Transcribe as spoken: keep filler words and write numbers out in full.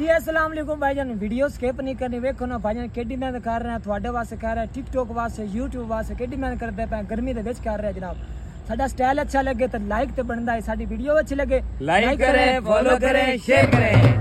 जी अस्सलाम वालेकुम भाईजान, वीडियो स्किप नहीं करनी। वेखो ना भाईजान केडी मेहनत कर रहे हैं, थोड़े वास्ते कर रहे हैं, टिकटॉक वास्ते, यूट्यूब वास्ते केडी मेहनत करते पे, गर्मी दे विच कर रहे हैं जनाब। साडा स्टाइल अच्छा लगे तो लाइक तो बनता है, साडी वीडियो अच्छी लगे लाइक करें, फॉलो करें, शेयर करें।